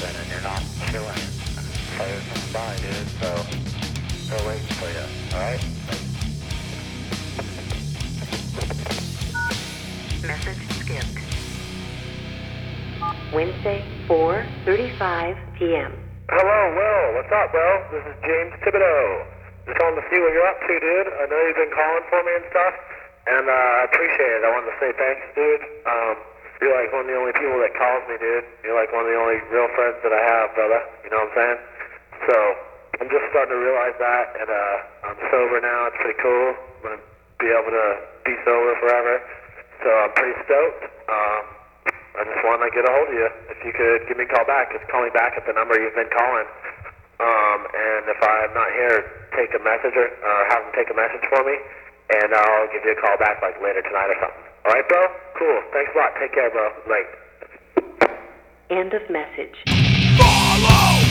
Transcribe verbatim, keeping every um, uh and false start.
something and you're not chilling, players come by, dude, so they're waiting for you, alright? Message skipped. Wednesday, four thirty-five p.m. Hello, Will. What's up, bro? This is James Thibodeau. Just calling to see what you're up to, dude. I know you've been calling for me and stuff, and uh, I appreciate it. I wanted to say thanks, dude. Um, you're like one of the only people that calls me, dude. You're like one of the only real friends that I have, brother. You know what I'm saying? So I'm just starting to realize that, and uh, I'm sober now. It's pretty cool. I'm gonna be able to be sober forever. So I'm pretty stoked. Um, I just want to get a hold of you. If you could give me a call back, just call me back at the number you've been calling. Um, and if I'm not here, take a message or, or have them take a message for me, and I'll give you a call back like later tonight or something. All right, bro? Cool. Thanks a lot. Take care, bro. Late. End of message. Follow!